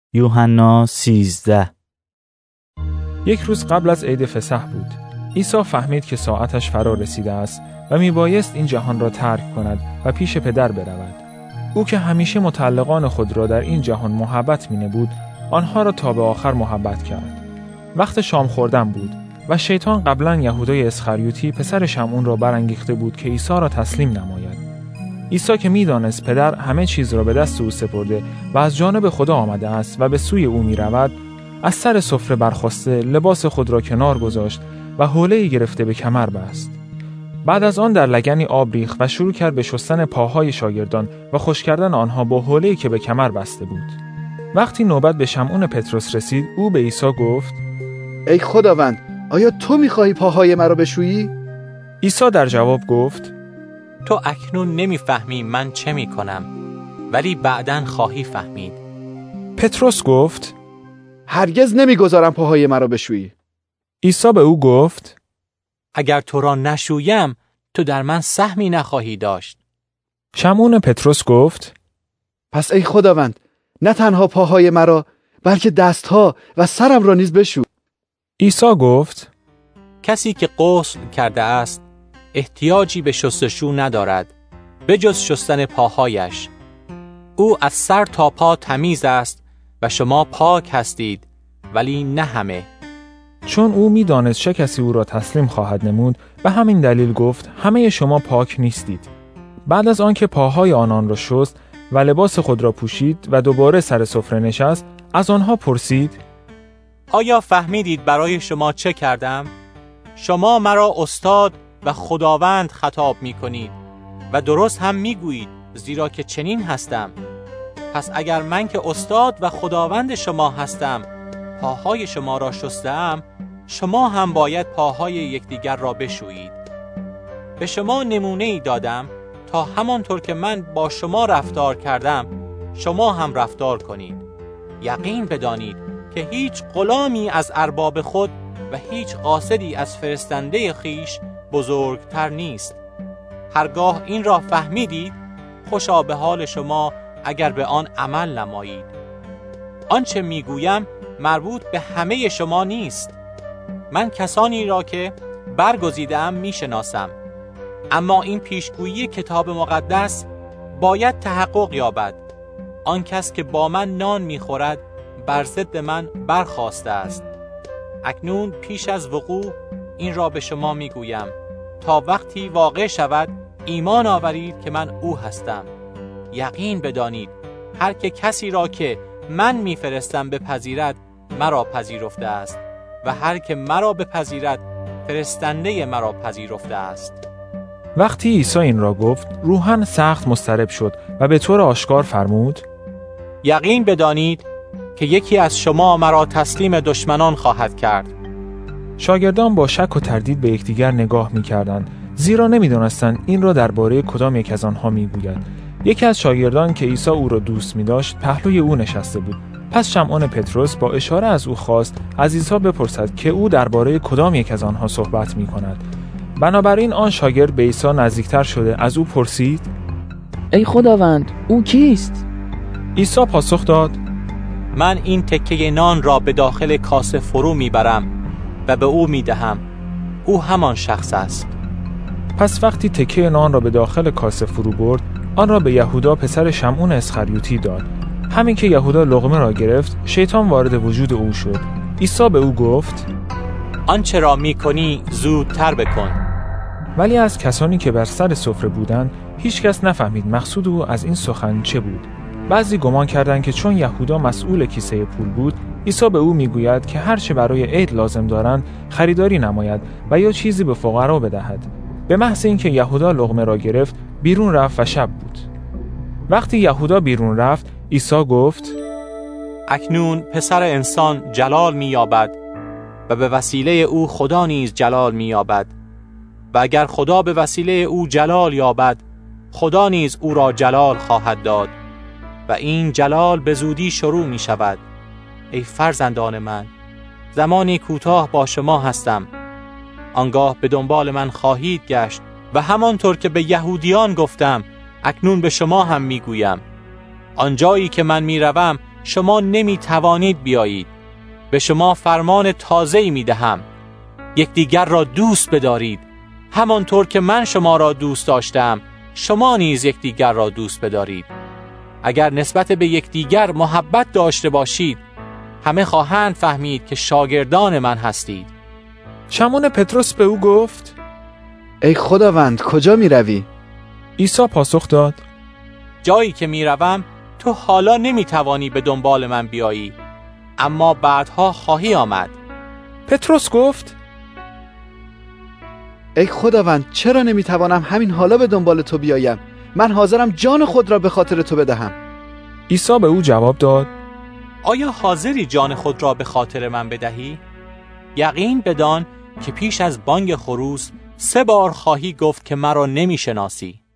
یوحنا 13. یک روز قبل از عید فسح بود. عیسی فهمید که ساعتش فرا رسیده است و میبایست این جهان را ترک کند و پیش پدر برود. او که همیشه متعلقان خود را در این جهان محبت مینمود، آنها را تا به آخر محبت کرد. وقت شام خوردن بود و شیطان قبلا یهودای اسخریوطی پسر شمعون را برانگیخته بود که عیسی را تسلیم نماید. عیسی که میدانست پدر همه چیز را به دست او سپرده و از جانب خدا آمده است و به سوی او میرود، از سر سفره برخاسته لباس خود را کنار گذاشت و حوله‌ای گرفته به کمر بست. بعد از آن در لگنی آب ریخت و شروع کرد به شستن پاهای شاگردان و خشک کردن آنها با حوله‌ای که به کمر بسته بود. وقتی نوبت به شمعون پطرس رسید، او به عیسی گفت: ای خداوند، آیا تو می‌خواهی پاهای مرا بشویی؟ عیسی در جواب گفت: تو اکنون نمی‌فهمی من چه می‌کنم، ولی بعداً خواهی فهمید. پطرس گفت: هرگز نمی‌گذارم پاهای مرا بشویی. عیسی به او گفت: اگر تو را نشویم، تو در من سهمی نخواهی داشت. شمعون پطرس گفت: پس ای خداوند، نه تنها پاهای مرا، بلکه دستها و سرم را نیز بشو. عیسی گفت: کسی که غسل کرده است احتیاجی به شستشو ندارد به جز شستن پاهایش. او از سر تا پا تمیز است و شما پاک هستید، ولی نه همه. چون او می‌دانست چه کسی او را تسلیم خواهد نمود، به همین دلیل گفت: همه شما پاک نیستید. بعد از آنکه پاهای آنان را شست و لباس خود را پوشید و دوباره سر سفره نشست، از آنها پرسید: آیا فهمیدید برای شما چه کردم؟ شما مرا استاد و خداوند خطاب می‌کنید و درست هم می‌گویید، زیرا که چنین هستم. پس اگر من که استاد و خداوند شما هستم پاهای شما را شسته‌ام، شما هم باید پاهای یکدیگر را بشویید. به شما نمونه‌ای دادم تا همانطور که من با شما رفتار کردم شما هم رفتار کنید. یقین بدانید که هیچ غلامی از ارباب خود و هیچ قاصدی از فرستنده خیش بزرگتر نیست. هرگاه این را فهمیدید، خوشا به حال شما اگر به آن عمل نمایید. آنچه میگویم مربوط به همه شما نیست. من کسانی را که برگزیدم میشناسم، اما این پیشگویی کتاب مقدس باید تحقق یابد. آن کس که با من نان میخورد بر ضد من برخاسته است. اکنون پیش از وقوع این را به شما میگویم تا وقتی واقع شود ایمان آورید که من او هستم. یقین بدانید هر که کسی را که من میفرستم بپذیرد مرا پذیرفته است و هر که مرا بپذیرد فرستنده مرا پذیرفته است. وقتی عیسی این را گفت، روحاً سخت مضطرب شد و به طور آشکار فرمود: یقین بدانید که یکی از شما مرا تسلیم دشمنان خواهد کرد. شاگردان با شک و تردید به یکدیگر نگاه می‌کردند، زیرا نمی‌دانستند این را درباره کدام یک از آنها می‌گوید. یکی از شاگردان که عیسی او را دوست می‌داشت پهلوی او نشسته بود. پس شمعون پطرس با اشاره از او خواست از عیسی بپرسد که او درباره کدام یک از آنها صحبت می‌کند. بنابراین آن شاگرد به عیسی نزدیکتر شده از او پرسید: ای خداوند، او کیست؟ عیسی پاسخ داد: من این تکه نان را به داخل کاسه فرو میبرم و به او میدهم. او همان شخص است. پس وقتی تکه نان را به داخل کاسه فرو برد، آن را به یهودا پسر شمعون اسخریوطی داد. همین که یهودا لقمه را گرفت، شیطان وارد وجود او شد. عیسی به او گفت: آنچه را میکنی زودتر بکن. ولی از کسانی که بر سر سفره بودند هیچ کس نفهمید مقصود او از این سخن چه بود. بعضی گمان کردند که چون یهودا مسئول کیسه پول بود، عیسی به او میگوید که هر چه برای عید لازم دارند خریداری نماید و یا چیزی به فقرا بدهد. به محض اینکه یهودا لقمه را گرفت، بیرون رفت و شب بود. وقتی یهودا بیرون رفت، عیسی گفت: اکنون پسر انسان جلال می‌یابد و به وسیله او خدا نیز جلال می‌یابد. و اگر خدا به وسیله او جلال یابد، خدا نیز او را جلال خواهد داد و این جلال به زودی شروع می شود. ای فرزندان من، زمانی کوتاه با شما هستم. آنگاه به دنبال من خواهید گشت و همانطور که به یهودیان گفتم اکنون به شما هم می گویم. آنجایی که من می روم شما نمی توانید بیایید. به شما فرمان تازه‌ای می دهم. یکدیگر را دوست بدارید. همانطور که من شما را دوست داشتم، شما نیز یکدیگر را دوست بدارید. اگر نسبت به یکدیگر محبت داشته باشید، همه خواهند فهمید که شاگردان من هستید. شمعون پتروس به او گفت: ای خداوند، کجا می روی؟ عیسی پاسخ داد: جایی که می روم تو حالا نمی توانی به دنبال من بیایی، اما بعدها خواهی آمد. پتروس گفت: ای خداوند، چرا نمی توانم همین حالا به دنبال تو بیایم؟ من حاضرم جان خود را به خاطر تو بدهم. عیسی به او جواب داد: آیا حاضری جان خود را به خاطر من بدهی؟ یقین بدان که پیش از بانگ خروس 3 بار خواهی گفت که مرا نمی شناسی.